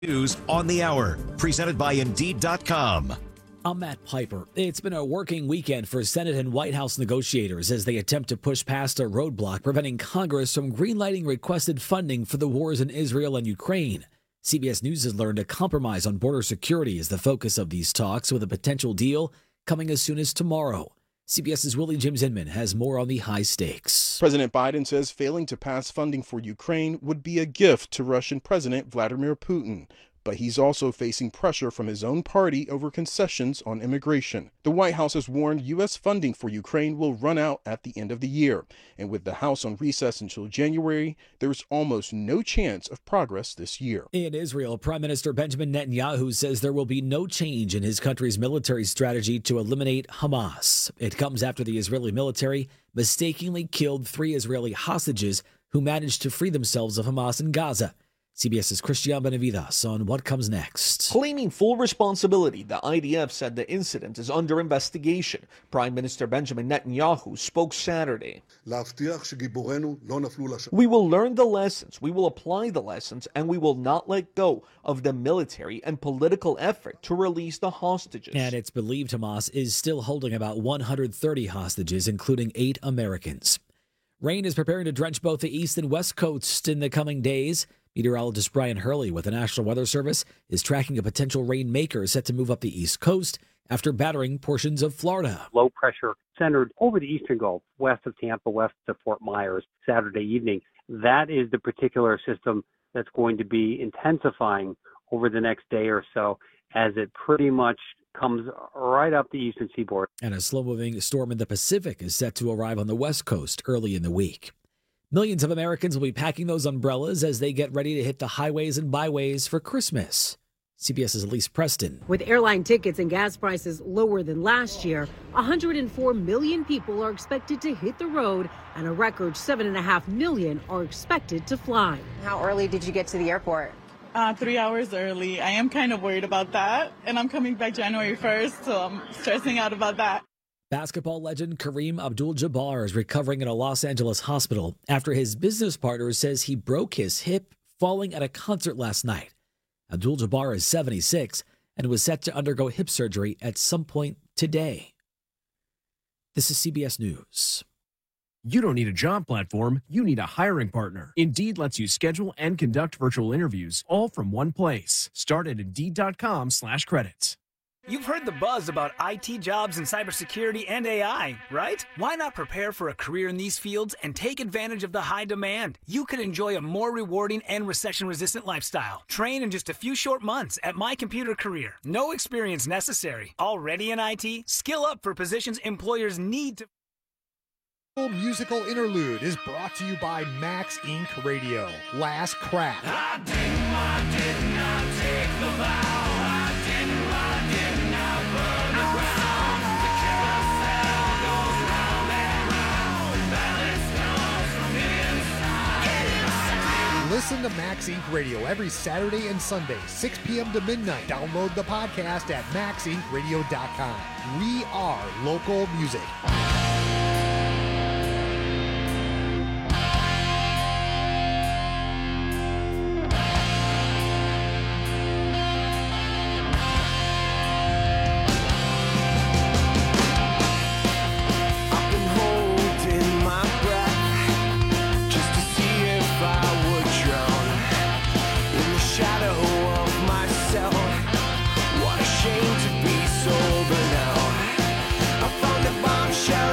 News on the Hour, presented by Indeed.com. I'm Matt Piper. It's been a working weekend for Senate and White House negotiators as they attempt to push past a roadblock preventing Congress from greenlighting requested funding for the wars in Israel and Ukraine. CBS News has learned a compromise on border security is the focus of these talks, with a potential deal coming as soon as tomorrow. CBS's Willie James Inman has more on the high stakes. President Biden says failing to pass funding for Ukraine would be a gift to Russian President Vladimir Putin. But he's also facing pressure from his own party over concessions on immigration. The White House has warned U.S. funding for Ukraine will run out at the end of the year. And with the House on recess until January, there's almost no chance of progress this year. In Israel, Prime Minister Benjamin Netanyahu says there will be no change in his country's military strategy to eliminate Hamas. It comes after the Israeli military mistakenly killed 3 Israeli hostages who managed to free themselves of Hamas in Gaza. CBS's Christian Benavides on what comes next. Claiming full responsibility, the IDF said the incident is under investigation. Prime Minister Benjamin Netanyahu spoke Saturday. We will learn the lessons, we will apply the lessons, and we will not let go of the military and political effort to release the hostages. And it's believed Hamas is still holding about 130 hostages, including 8 Americans. Rain is preparing to drench both the east and west coast in the coming days. Meteorologist Brian Hurley with the National Weather Service is tracking a potential rainmaker set to move up the East Coast after battering portions of Florida. Low pressure centered over the eastern Gulf, west of Tampa, west of Fort Myers, Saturday evening. That is the particular system that's going to be intensifying over the next day or so as it pretty much comes right up the eastern seaboard. And a slow-moving storm in the Pacific is set to arrive on the West Coast early in the week. Millions of Americans will be packing those umbrellas as they get ready to hit the highways and byways for Christmas. CBS's Elise Preston. With airline tickets and gas prices lower than last year, 104 million people are expected to hit the road, and a record 7.5 million are expected to fly. How early did you get to the airport? 3 hours early. I am kind of worried about that, and I'm coming back January 1st, so I'm stressing out about that. Basketball legend Kareem Abdul-Jabbar is recovering in a Los Angeles hospital after his business partner says he broke his hip falling at a concert last night. Abdul-Jabbar is 76 and was set to undergo hip surgery at some point today. This is CBS News. You don't need a job platform, you need a hiring partner. Indeed lets you schedule and conduct virtual interviews all from one place. Start at Indeed.com/credits. You've heard the buzz about IT jobs in cybersecurity and AI, right? Why not prepare for a career in these fields and take advantage of the high demand? You could enjoy a more rewarding and recession-resistant lifestyle. Train in just a few short months at My Computer Career. No experience necessary. Already in IT? Skill up for positions employers need to... Musical interlude is brought to you by Max Inc. Radio. Last Crack. I did not take the vow. I did not burn the ground. The carousel goes round and round. Balance comes from inside. Listen to Max Inc. Radio every Saturday and Sunday, 6 p.m. to midnight. Download the podcast at maxincradio.com. We are local music. Shame to be sober now. I found a bombshell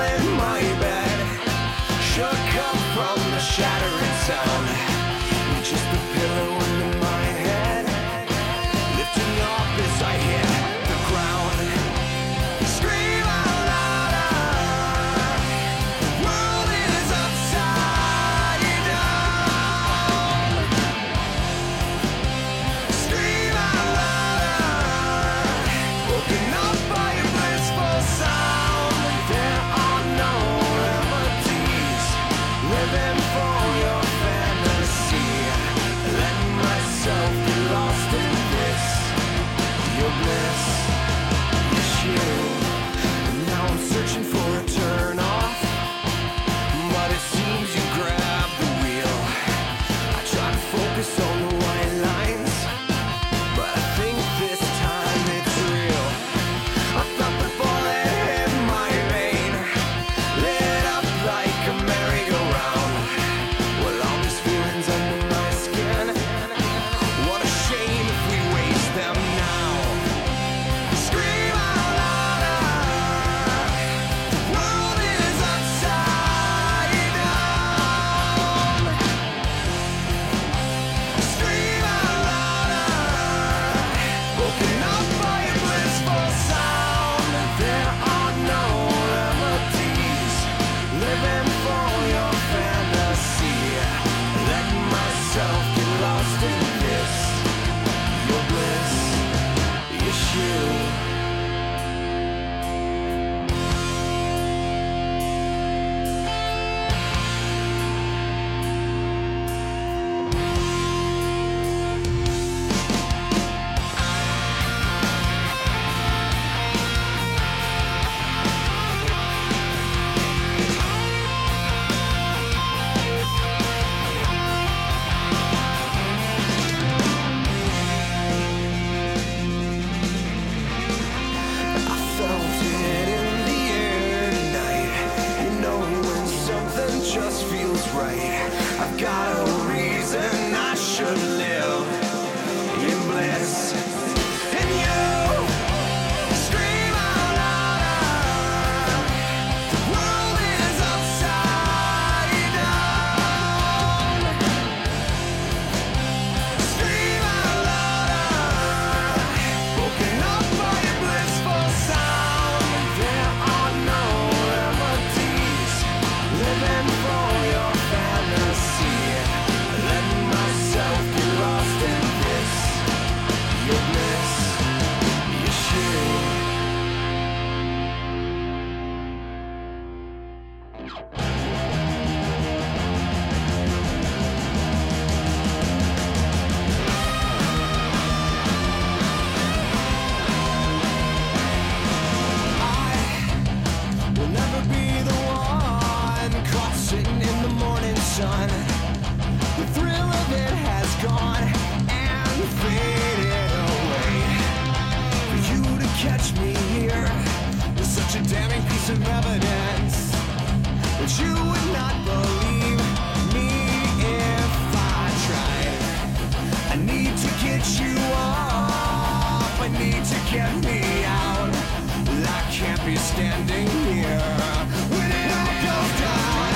some evidence, but you would not believe me if I tried. I need to get you off, I need to get me out. I can't be standing here when it all goes down.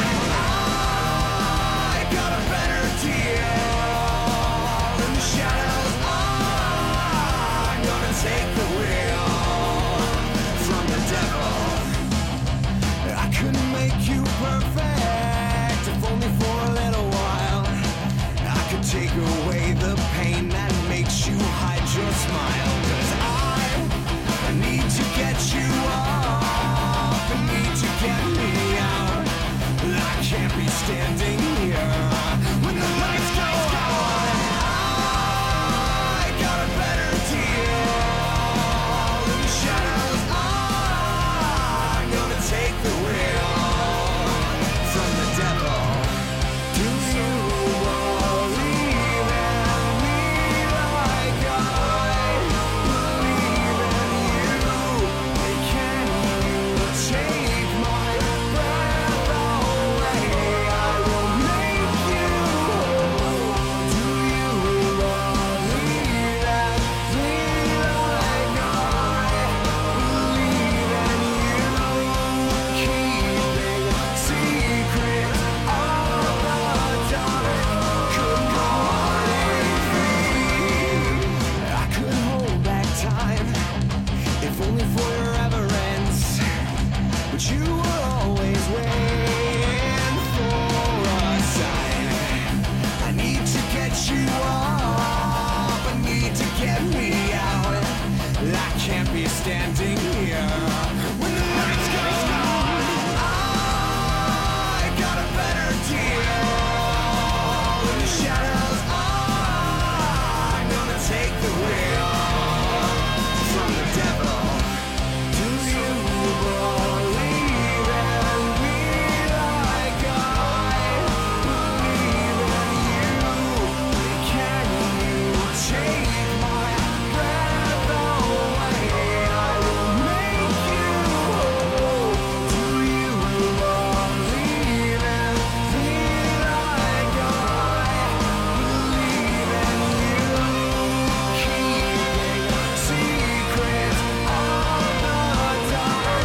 I got a better deal in the shadows. I'm gonna take the wheel from the devil. I couldn't make you perfect if only for a little while. I could take away the pain that makes you hide your smile. 'Cause I need to get you off, I need to get me out. I can't be standing here when the lights go on. I got a better deal in the shadows. I'm gonna take the wheel from the devil. Do you believe in me like I believe in you? Can you take my breath away? I will make you whole. Do you believe that me like I believe in you? Keeping secrets of the dark could I could hold back time if only for your reverence, but you were always waiting for a sign. I need to get you off, I need to get me out. I can't be standing here when the lights go on. I got a better deal in the shadows. I'm gonna take the wheel from the devil. Do you believe in me like I believe in you? Can you take my breath away? I will make you whole. Do you believe in me like I believe in you? Keeping secrets of the dark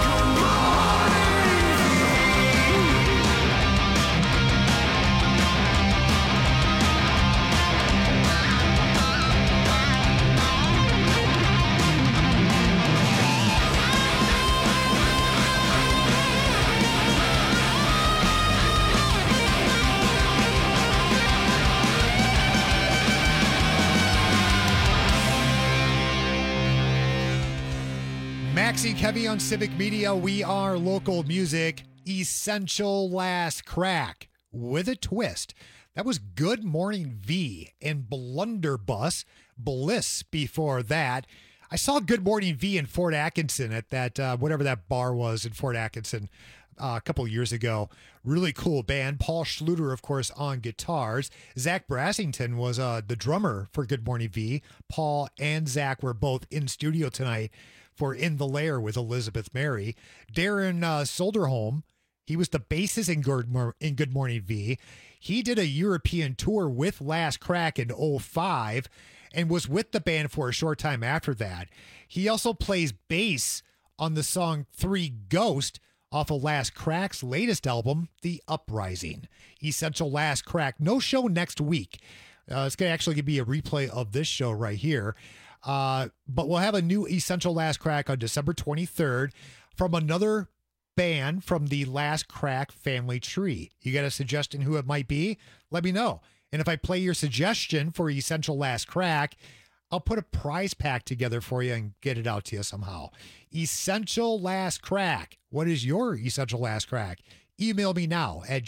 Maxie Kevy on Civic Media. We are local music. Essential Last Crack with a twist. That was Good Morning V and Blunderbuss. Bliss before that. I saw Good Morning V in Fort Atkinson at that, whatever that bar was in Fort Atkinson a couple years ago. Really cool band. Paul Schluter, of course, on guitars. Zach Brassington was the drummer for Good Morning V. Paul and Zach were both in studio tonight for In the Lair with Elizabeth Mary. Darren Solderholm, he was the bassist in Good Morning V. He did a European tour with Last Crack in 2005 and was with the band for a short time after that. He also plays bass on the song Three Ghost off of Last Crack's latest album, The Uprising. Essential Last Crack. No show next week. It's going to actually be a replay of this show right here. But we'll have a new Essential Last Crack on December 23rd from another band from the Last Crack family tree. You got a suggestion who it might be? Let me know. And if I play your suggestion for Essential Last Crack, I'll put a prize pack together for you and get it out to you somehow. Essential Last Crack. What is your Essential Last Crack? Email me now at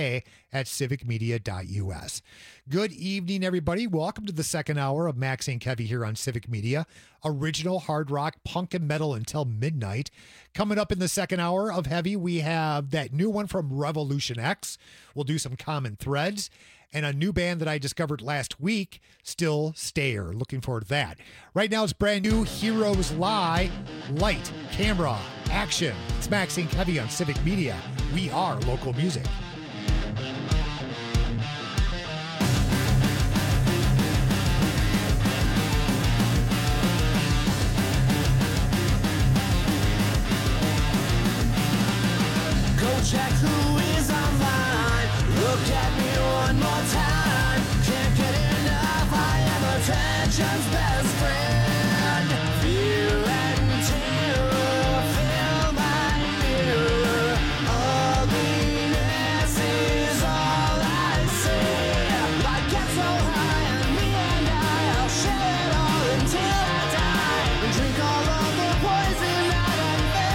jimmyk@civicmedia.us. Good evening, everybody. Welcome to the second hour of Max and Kevy here on Civic Media. Original hard rock, punk, and metal until midnight. Coming up in the second hour of Heavy, we have that new one from Revolution X. We'll do some common threads. And a new band that I discovered last week, Still Stayer. Looking forward to that. Right now, it's brand new Heroes Lie, Light, Camera, action. It's Maxine Kevy on Civic Media. We are local music. Check who is online. Look at me one more time. Can't get enough. I am attention's best friend. Fear and terror fill my mirror. Ugliness is all I see. Light gets so high and me and I'll share it all until I die. And drink all of the poison that I feel.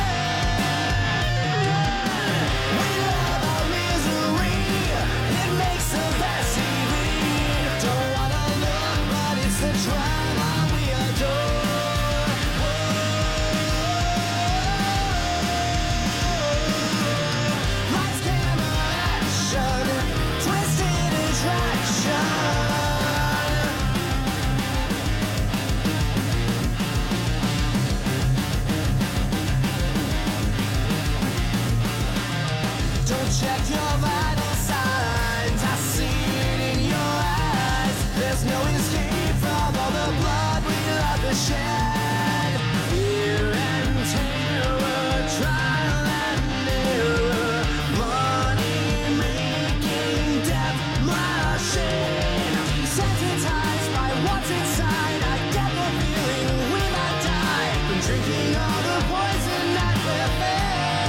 Check your vital signs. I see it in your eyes. There's no escape from all the blood we love to shed. Fear and terror, trial and error. Money making death machine. Desensitized by what's inside, I get the feeling we might die. Been drinking all the poison that we're fed.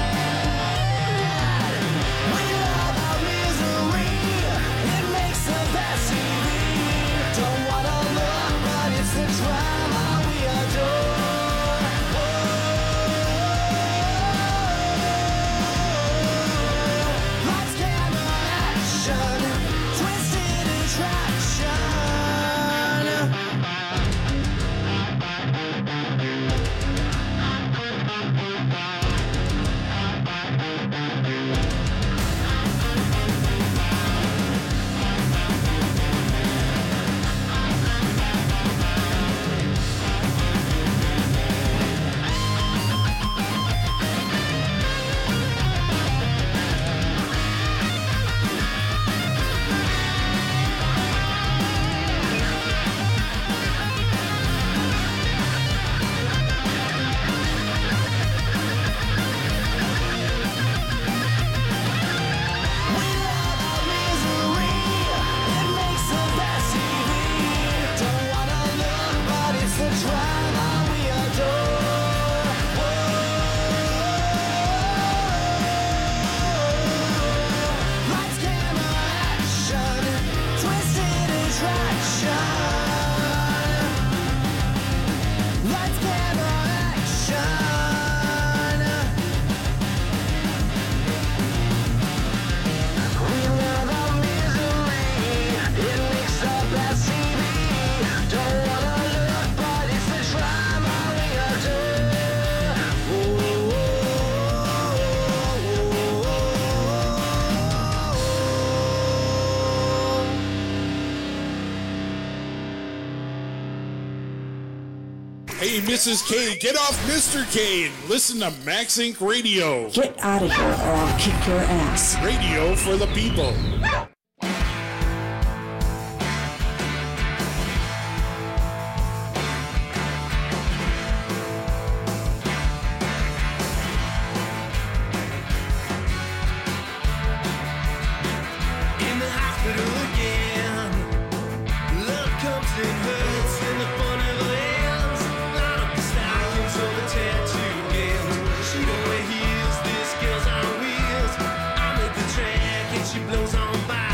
Hey, Mrs. K, get off Mr. K and listen to Max Inc. Radio. Get out of here or I'll kick your ass. Radio for the people. In the hospital again. Love comes and hurts and the fun never ends. Line up the stockings or the tattoo again. She don't wear heels, this girl's on wheels. I'm at the track and she blows on by.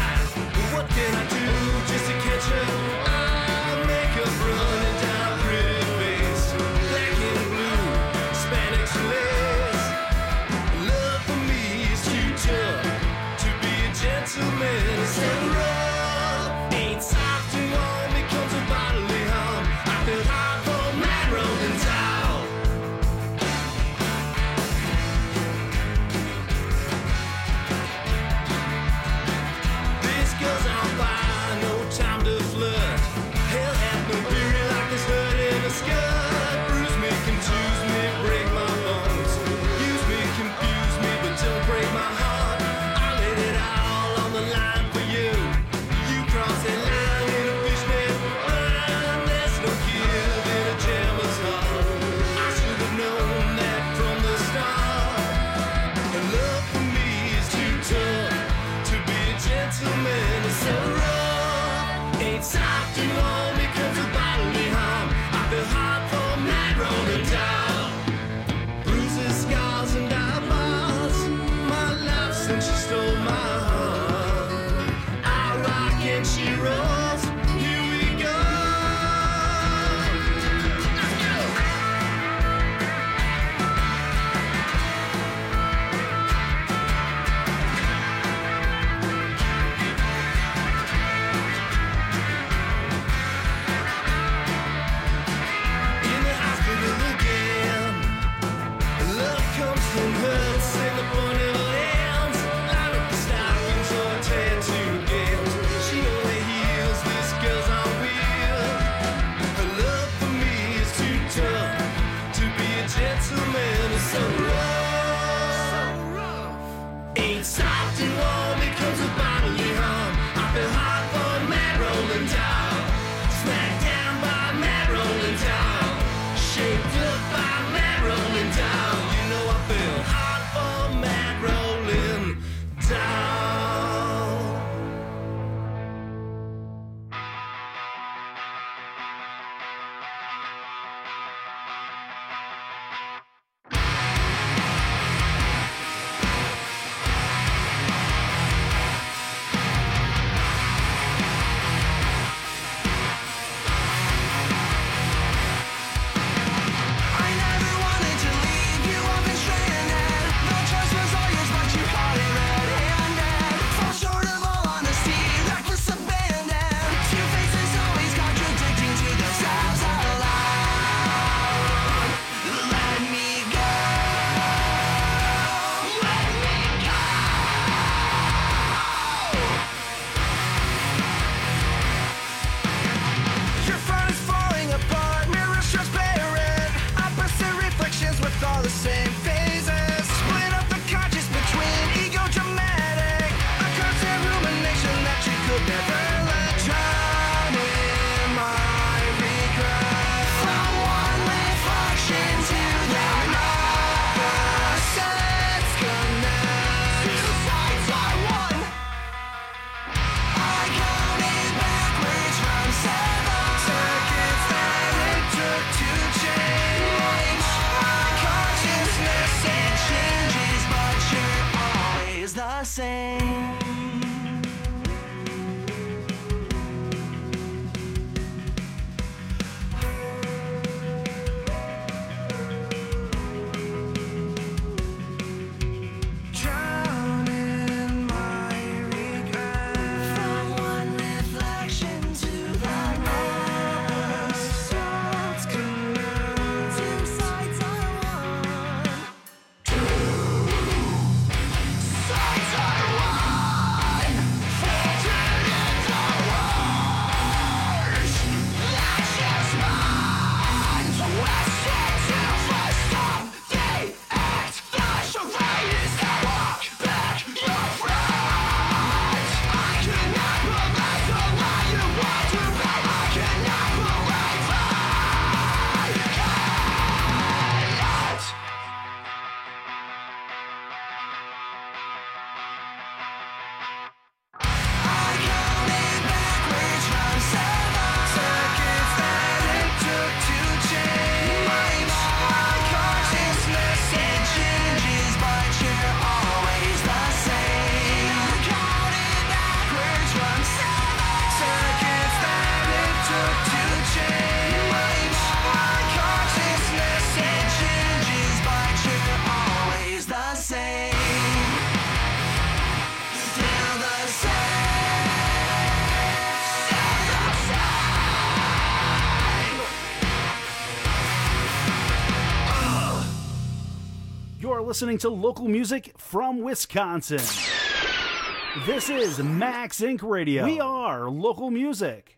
listening to local music from Wisconsin. This is Max Inc. Radio. We are local music.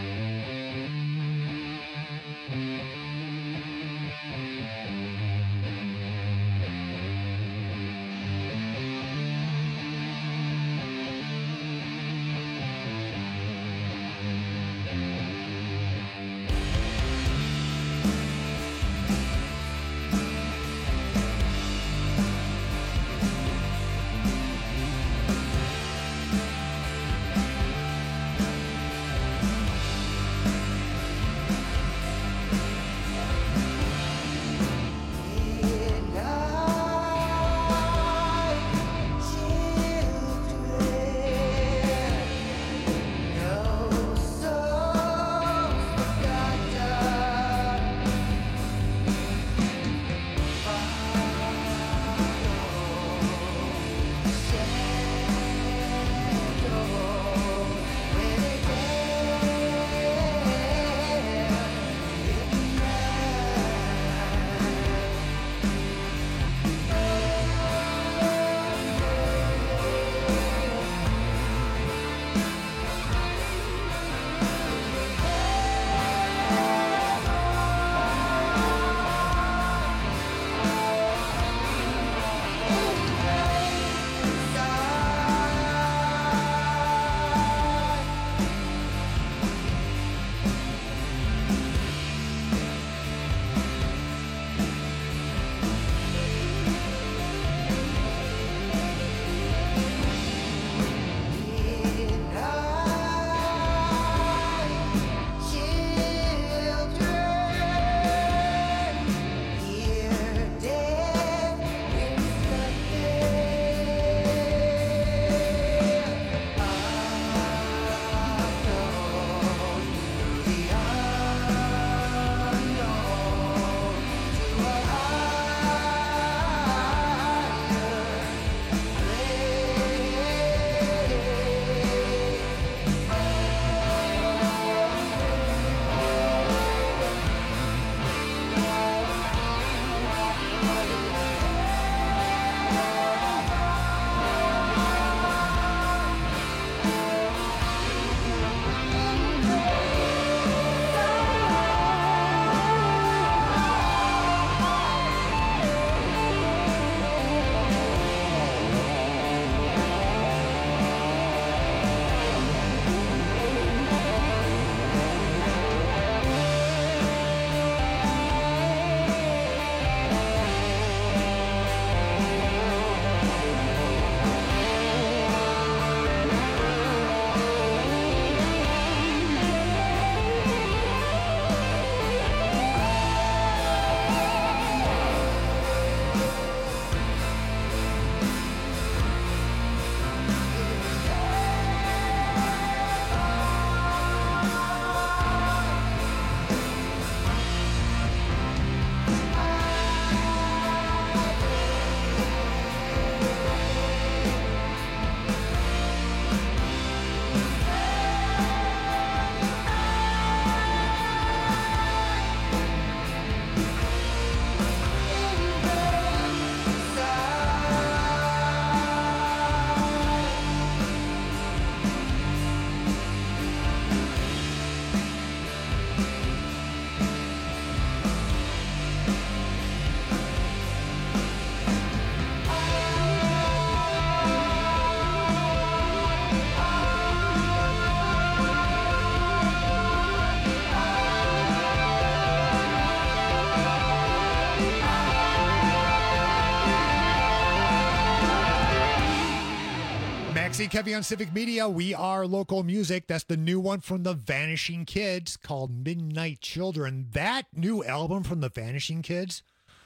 Maxie Kevy on Civic Media. We are local music. That's the new one from the Vanishing Kids called Midnight Children. That new album from the Vanishing Kids,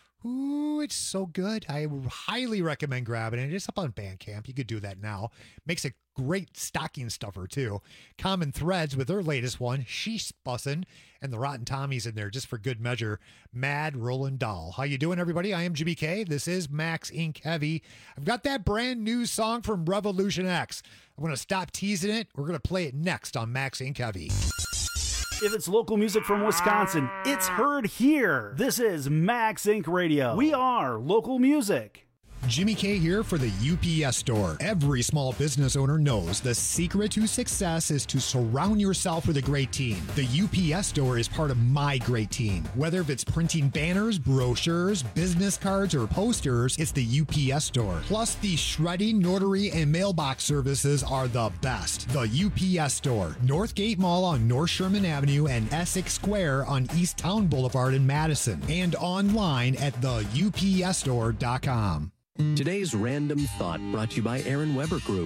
ooh, it's so good. I highly recommend grabbing it. It's up on Bandcamp. You could do that now. Makes a great stocking stuffer, too. Common Threads with their latest one, She's Bussin', and the Rotten Tommies in there just for good measure. Mad Rollin' Doll. How you doing, everybody? I am Jimmy K. This is Max Inc. Heavy. I've got that brand new song from Revolution X. I'm going to stop teasing it. We're going to play it next on Max Inc. Heavy. If it's local music from Wisconsin, it's heard here. This is Max Inc. Radio. We are local music. Jimmy K here for the UPS Store. Every small business owner knows the secret to success is to surround yourself with a great team. The UPS Store is part of my great team. Whether it's printing banners, brochures, business cards, or posters, it's the UPS Store. Plus, the shredding, notary, and mailbox services are the best. The UPS Store, Northgate Mall on North Sherman Avenue and Essex Square on East Town Boulevard in Madison, and online at theupsstore.com. Today's Random Thought brought to you by Aaron Weber Group.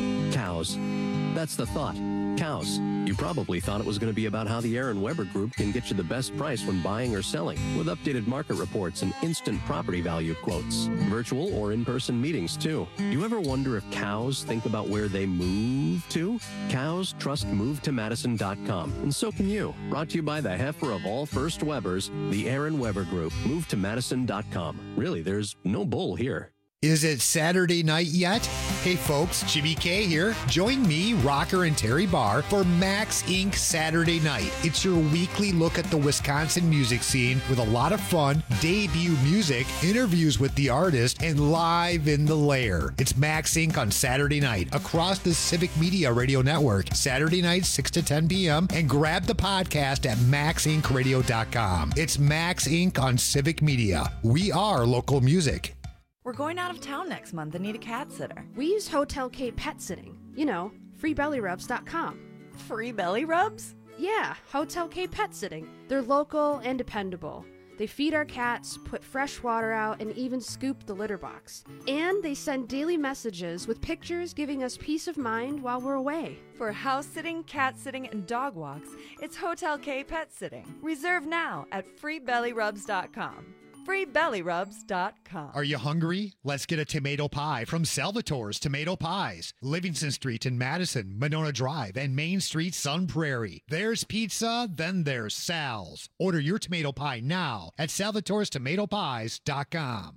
Cows. That's the thought. Cows. You probably thought it was going to be about how the Aaron Weber Group can get you the best price when buying or selling, with updated market reports and instant property value quotes. Virtual or in-person meetings, too. You ever wonder if cows think about where they move to? Cows trust MoveToMadison.com, and so can you. Brought to you by the heifer of all first Webers, the Aaron Weber Group. MoveToMadison.com. Really, there's no bull here. Is it Saturday night yet? Hey folks, Jimmy K here. Join me, Rocker, and Terry Barr for Max Inc. Saturday Night. It's your weekly look at the Wisconsin music scene with a lot of fun, debut music, interviews with the artist, and live in the lair. It's Max Inc. on Saturday night across the Civic Media Radio Network, Saturday night 6 to 10 p.m. and grab the podcast at maxincradio.com. It's Max Inc. on Civic Media. We are local music. We're going out of town next month and need a cat sitter. We use Hotel K Pet Sitting. You know, freebellyrubs.com. Free belly rubs? Yeah, Hotel K Pet Sitting. They're local and dependable. They feed our cats, put fresh water out, and even scoop the litter box. And they send daily messages with pictures giving us peace of mind while we're away. For house sitting, cat sitting, and dog walks, it's Hotel K Pet Sitting. Reserve now at freebellyrubs.com. freebellyrubs.com. Are you hungry? Let's get a tomato pie from Salvatore's Tomato Pies. Livingston Street in Madison, Monona Drive, and Main Street, Sun Prairie. There's pizza, then there's Sal's. Order your tomato pie now at salvatorestomatopies.com.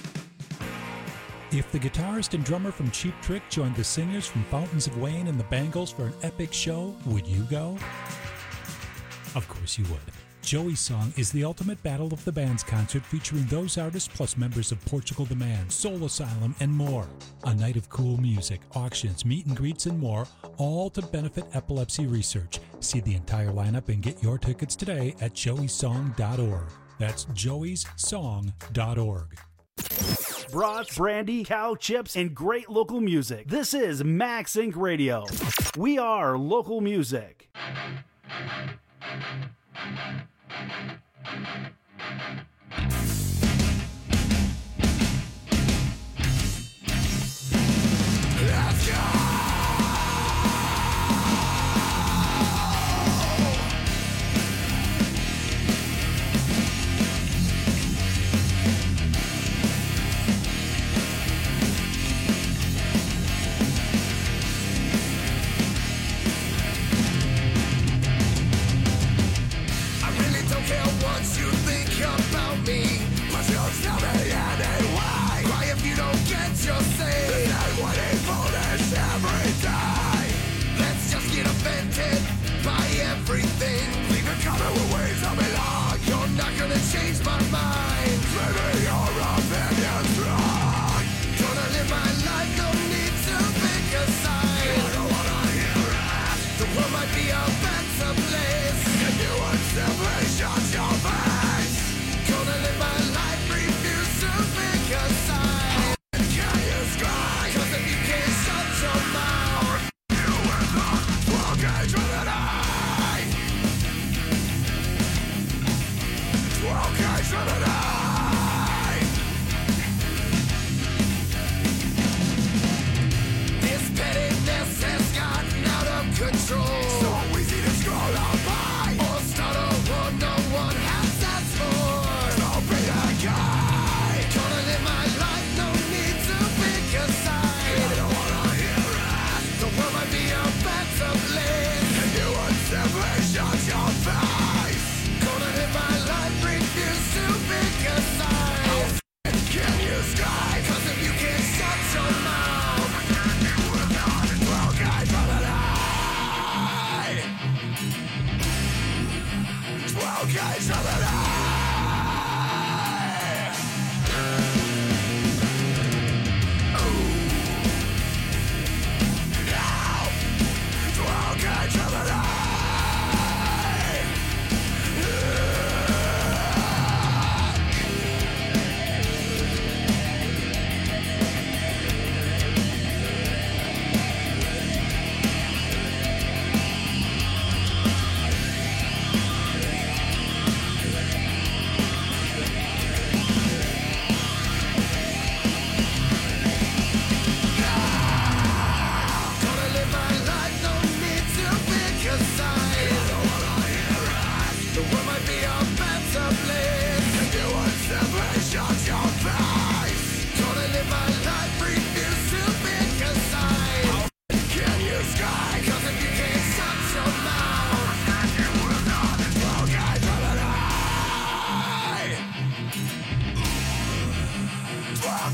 If the guitarist and drummer from Cheap Trick joined the singers from Fountains of Wayne and the Bangles for an epic show, would you go? Of course you would. Joey's Song is the ultimate Battle of the Bands concert featuring those artists plus members of Portugal the Man, Soul Asylum, and more. A night of cool music, auctions, meet and greets, and more, all to benefit epilepsy research. See the entire lineup and get your tickets today at joeysong.org. That's joeysong.org. Brats, brandy, cow chips, and great local music. This is Max Inc. Radio. We are local music. Let's go! Change my mind. Maybe your opinion's wrong. Gonna live my life, no need to pick a side. I don't wanna hear it. The world might be a better place if you would simply shut your face. Gonna live my life, refuse to pick a side. Can you scry? 'Cause if you can't shut your mouth, you will not walk into the night. Okay, shut it up. This pettiness has gotten out of control. So easy to scroll on by or start a war no one has asked for. Don't be that guy. Gonna live my life, no need to pick a side. I don't wanna hear it. The world might be a better place if you would simply shut your face. Gonna live my life, refuse to pick a side. Can you sky? 'Cause if you can't shut your mouth, you will not well guide from the night. 12 guys from the night.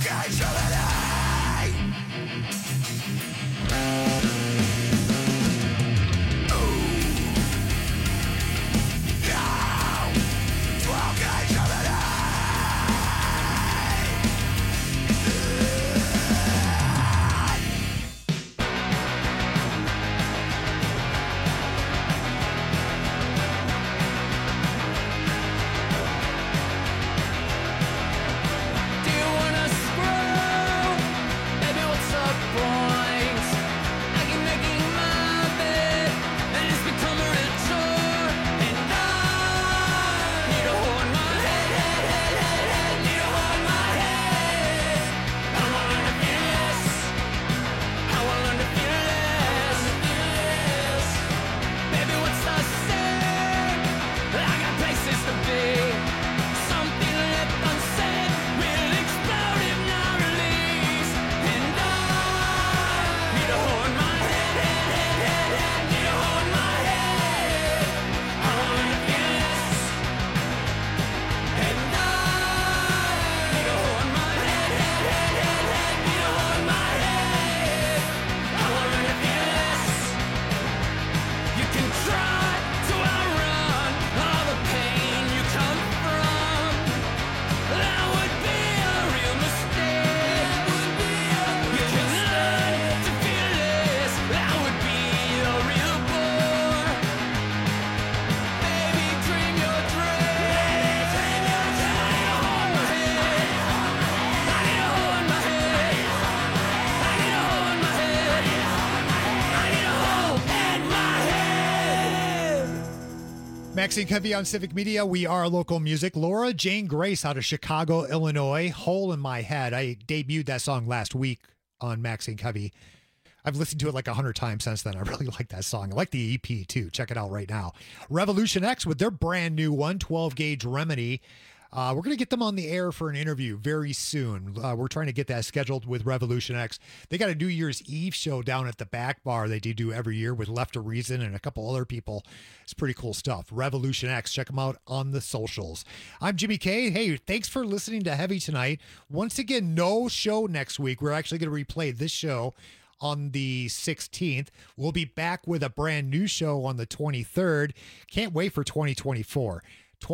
Maxine Covey on Civic Media. We are local music. Laura Jane Grace out of Chicago, Illinois. Hole in My Head. I debuted that song last week on Maxine Covey. I've listened to it like 100 times since then. I really like that song. I like the EP too. Check it out right now. Revolution X with their brand new one, 12 Gauge Remedy. We're going to get them on the air for an interview very soon. We're trying to get that scheduled with Revolution X. They got a New Year's Eve show down at the Back Bar they do every year with Left a Reason and a couple other people. It's pretty cool stuff. Revolution X. Check them out on the socials. I'm Jimmy K. Hey, thanks for listening to Heavy tonight. Once again, no show next week. We're actually going to replay this show on the 16th. We'll be back with a brand new show on the 23rd. Can't wait for 2024.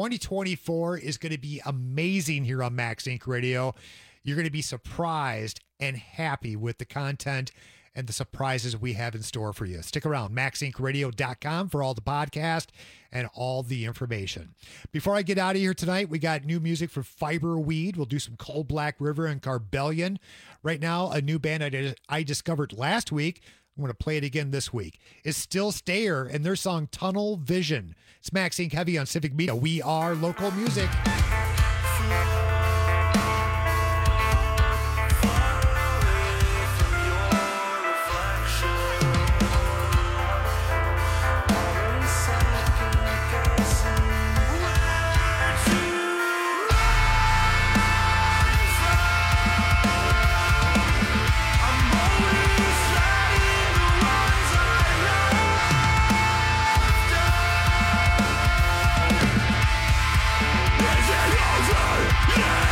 2024 is going to be amazing here on Max Inc. Radio. You're going to be surprised and happy with the content and the surprises we have in store for you. Stick around, maxincradio.com for all the podcast and all the information. Before I get out of here tonight, we got new music from Fiberweed. We'll do some Cold Black River and Carbellion. Right now, a new band I discovered last week. I'm going to play it again this week. It's Still Stayer and their song Tunnel Vision. It's Max Inc. Heavy on Civic Media. We are local music. Yeah!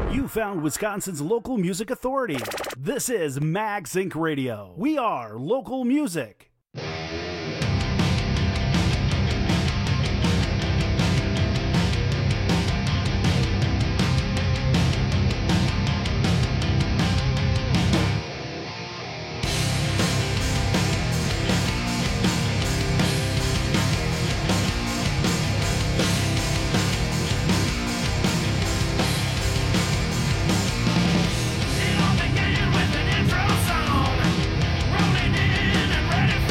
You found Wisconsin's local music authority. This is Max Inc. Radio. We are local music. It all began with an intro song, rolling in and ready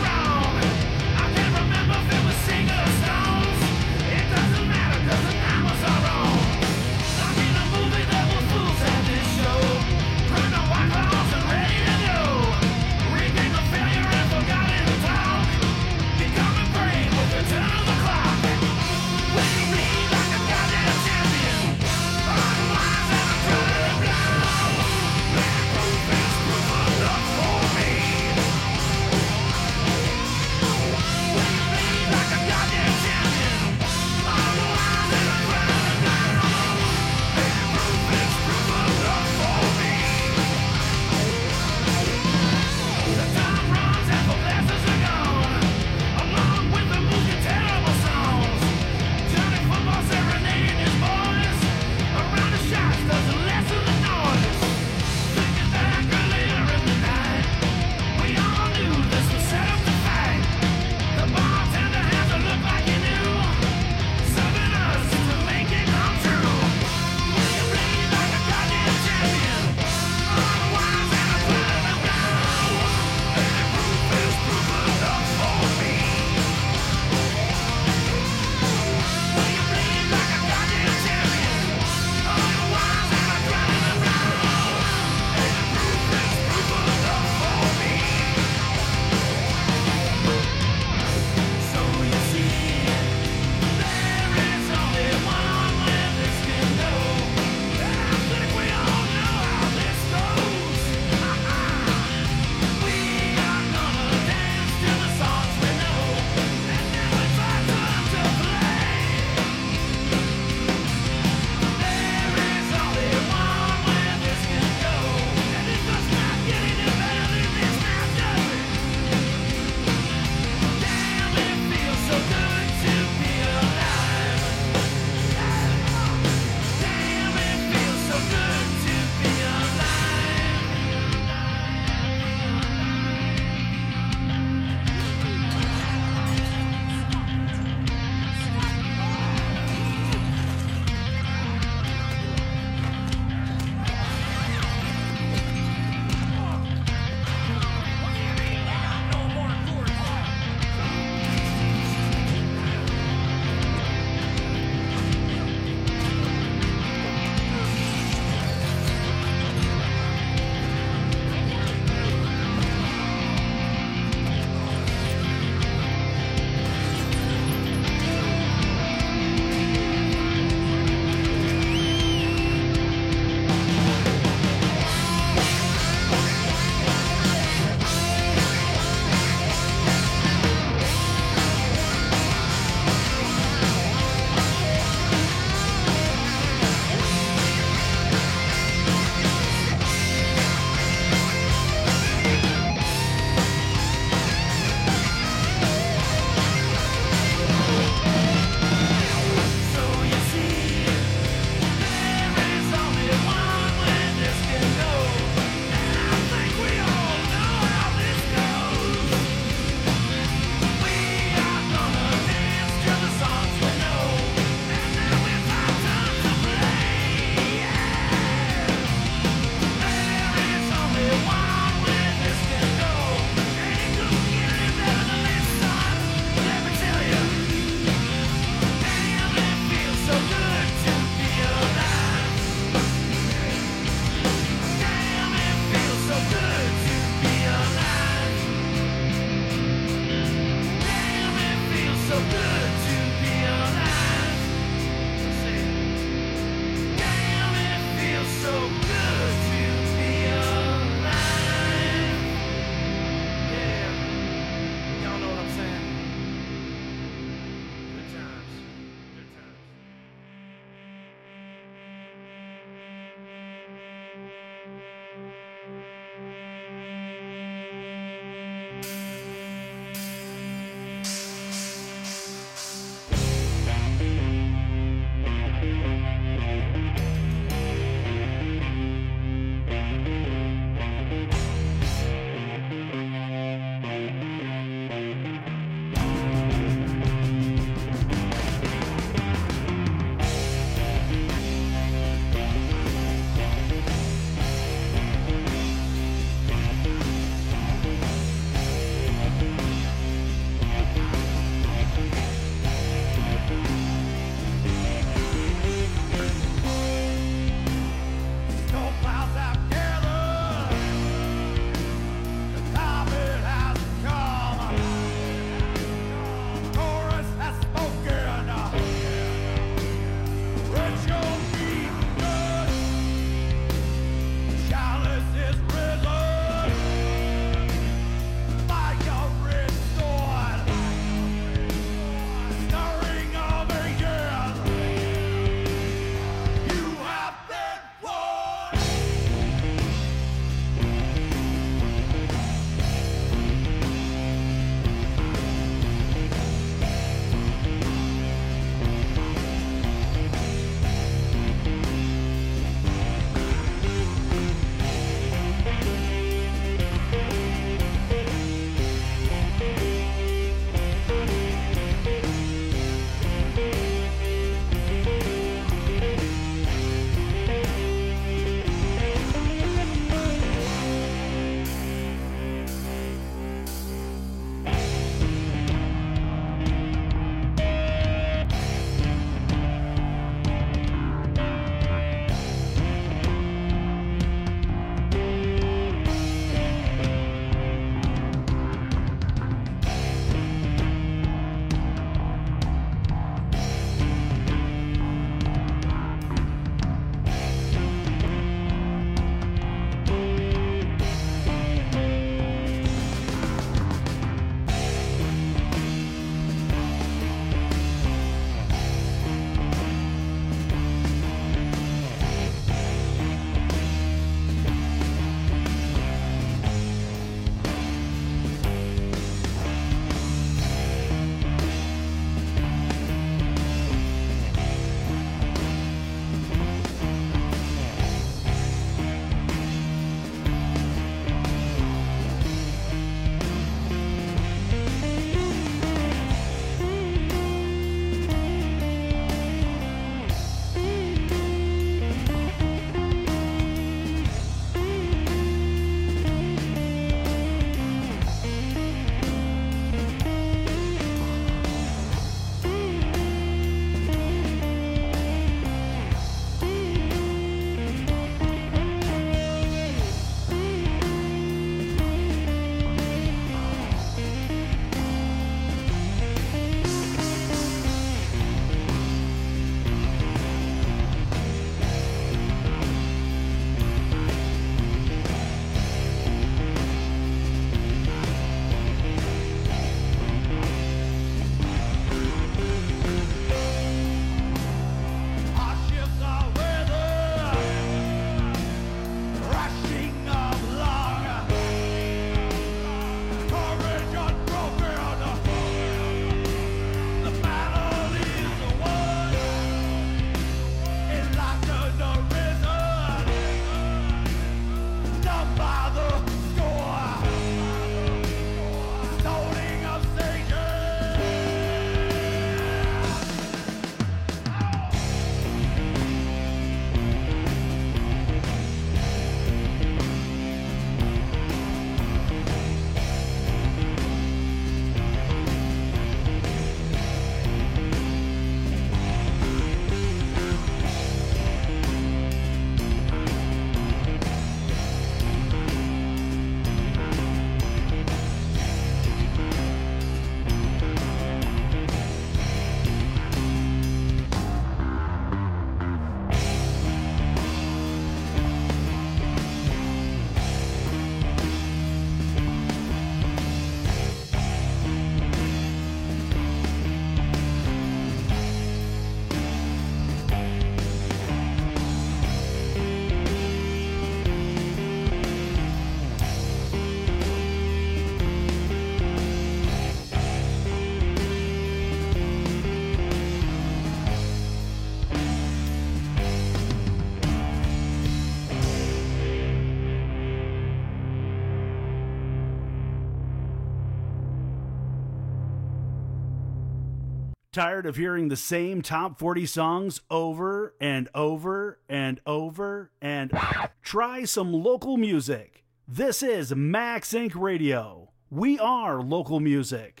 Tired of hearing the same top 40 songs over and over and over and try some local music. This is Max Inc. Radio. We are local music.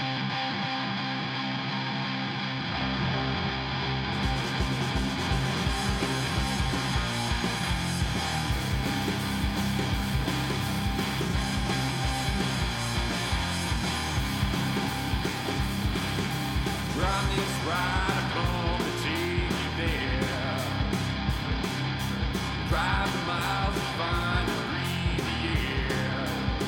Drive the miles and find and breathe the air.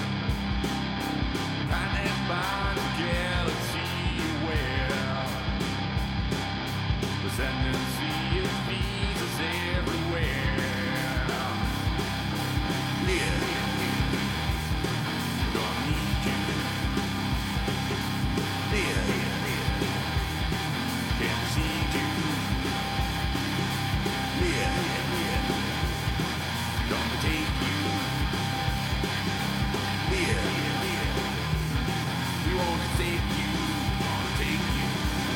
Find that bind a galaxy aware. The ascendancy it feeds us everywhere. Yeah, gonna need you. Yeah, can't see you. Yeah. Gonna take you. Yeah. We wanna take you. Gonna take you.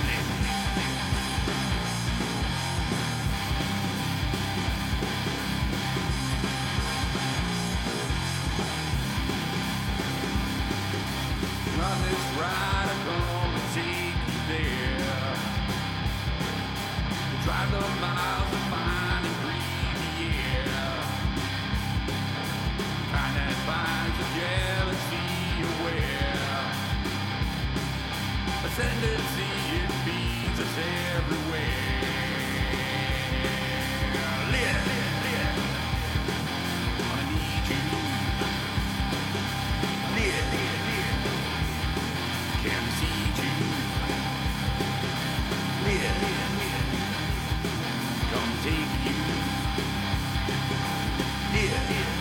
Run this ride, I'm gonna take you there. Drive the miles to find and breathe the air. Kind that finds a galaxy aware. Ascendancy, it feeds us everywhere. Live, gonna need you. Live, can't see you. Live, come take you. Live,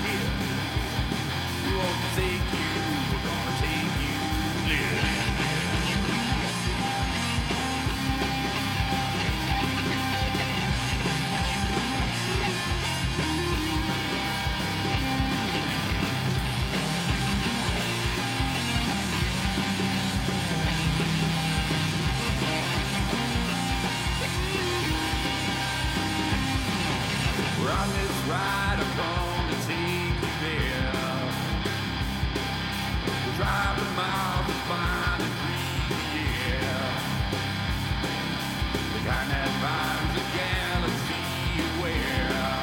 we won't take you, we're gonna take you. Yeah. We're on this ride, I'm gonna take you there. We'll drive the miles and find and breathe the air. The kind that finds a galaxy aware.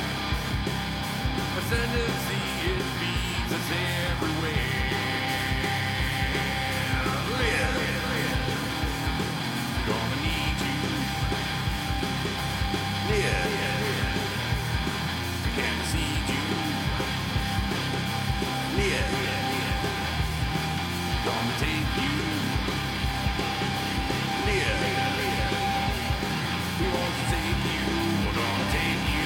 Ascendancy, it feeds us everywhere. Live, gonna need you. Live, can't see you. Yeah, gonna take you. Yeah, we want to take you. We're gonna take you.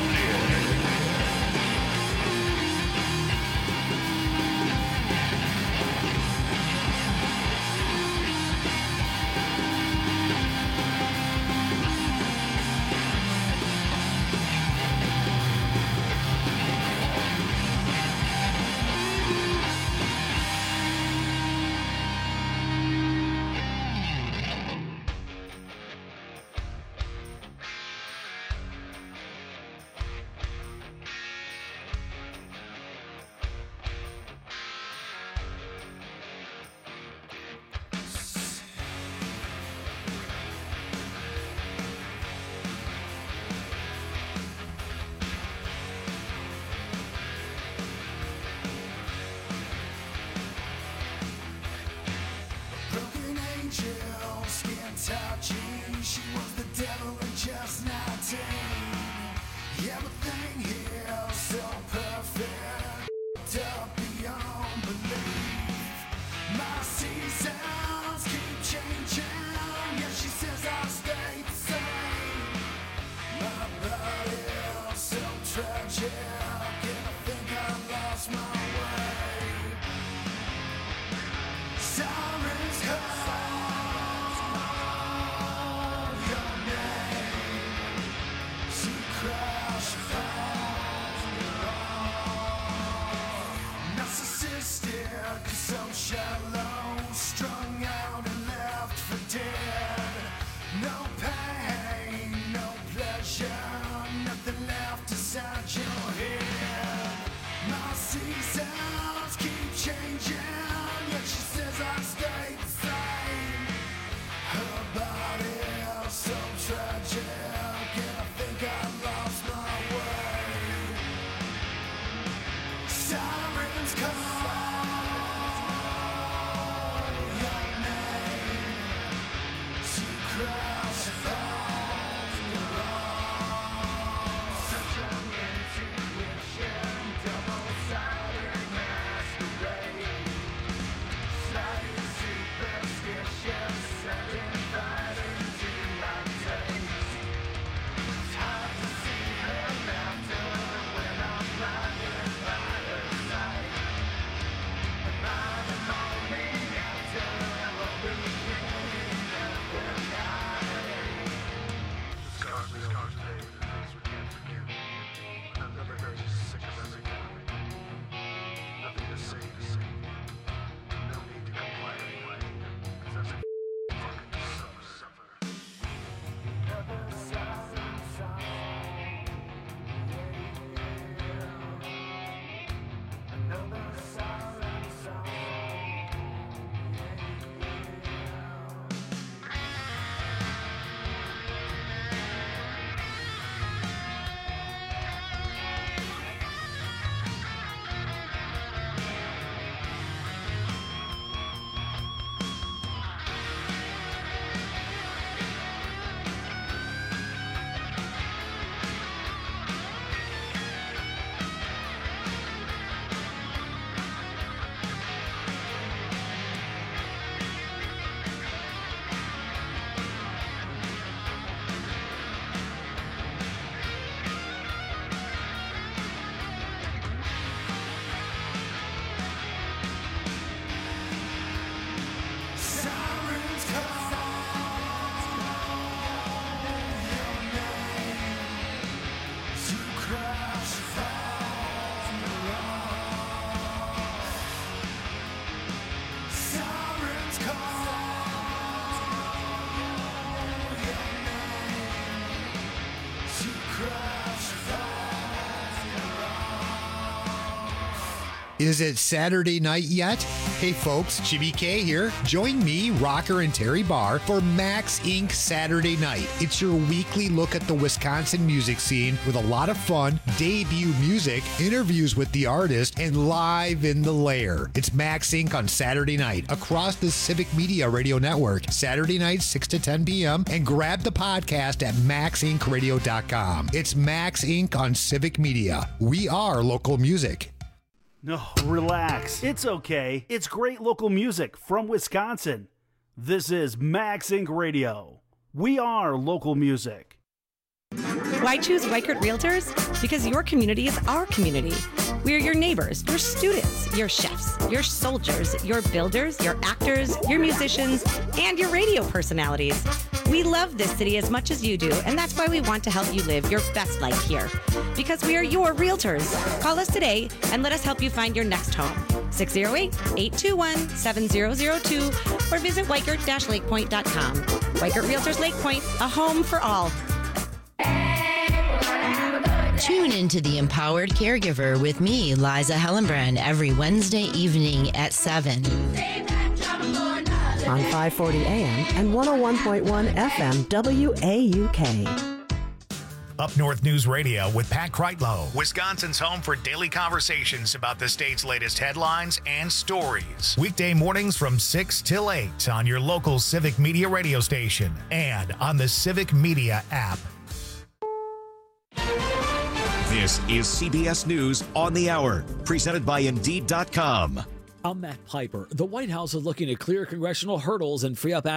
Broken angel, skin touching. She was the devil at just 19. Everything here so perfect, up beyond belief. My seasons keep changing. Yeah, she says I'll stay the same. My body so tragic, and I think I lost my way. Sirens call your name. She crash upon your own. Narcissistic, so shallow, strung out and left for dead. Seasons keep changing, yet she says I stay the same. Her body is so tragic, and I think I've lost my way. Sirens call your name to crash off the wall. Such an intuition, double-sided masquerade. Slightly superstitious, setting fire into my taste. It's hard to see her laughter when I'm blinded by her sight. And by the morning after, I'll be beginning of the night. Scars fade, the things we can't forget. I've never heard you sick of every time. Nothing to say to say. No need to complain. 'Cause that's a fucking suffer. Another siren song. Another siren song. Sirens call your name to crash from the roof. Sirens call your name to crash from the roof. Is it Saturday night yet? Hey folks, Jimmy K here. Join me, Rocker and Terry Barr, for Max Inc. Saturday Night. It's your weekly look at the Wisconsin music scene with a lot of fun, debut music, interviews with the artist, and live in the lair. It's Max Inc. on Saturday night across the Civic Media Radio Network, Saturday night 6 to 10 p.m. and grab the podcast at maxincradio.com. It's Max Inc. on Civic Media. We are local music. No, relax. It's okay. It's great local music from Wisconsin. This is Max Inc. Radio. We are local music. Why choose Weichert Realtors? Because your community is our community. We're your neighbors, your students, your chefs, your soldiers, your builders, your actors, your musicians, and your radio personalities. We love this city as much as you do, and that's why we want to help you live your best life here. Because we are your realtors. Call us today and let us help you find your next home. 608-821-7002 or visit Weichert-LakePoint.com. Weichert Realtors Lake Point, a home for all. Tune into The Empowered Caregiver with me, Liza Hellenbrand, every Wednesday evening at 7. On 540 AM and 101.1 FM WAUK. Up North News Radio with Pat Kreitlow, Wisconsin's home for daily conversations about the state's latest headlines and stories. Weekday mornings from 6 till 8 on your local Civic Media radio station and on the Civic Media app. This is CBS News on the Hour, presented by Indeed.com. I'm Matt Piper. The White House is looking to clear congressional hurdles and free up